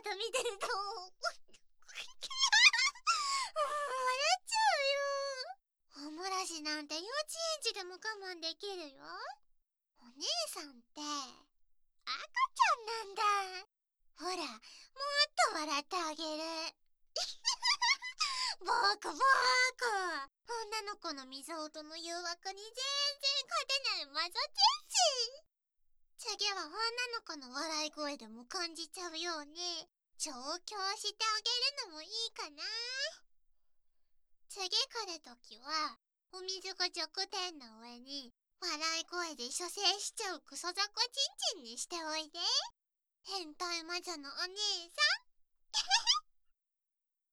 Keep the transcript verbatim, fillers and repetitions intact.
姿見てると笑っちゃうよ。おもらしなんて幼稚園児でも我慢できるよ。お姉さんって赤ちゃんなんだ。ほら、もっと笑ってあげる。ボークボーク。女の子の水音の誘惑に全然勝てないマゾ天使。次は女の子の笑い声でも感じちゃうように調教してあげるのもいいかな。次来るときはお水が弱点の上に笑い声で蘇生しちゃうクソザコチンチンにしておいで。変態魔女のお姉さん。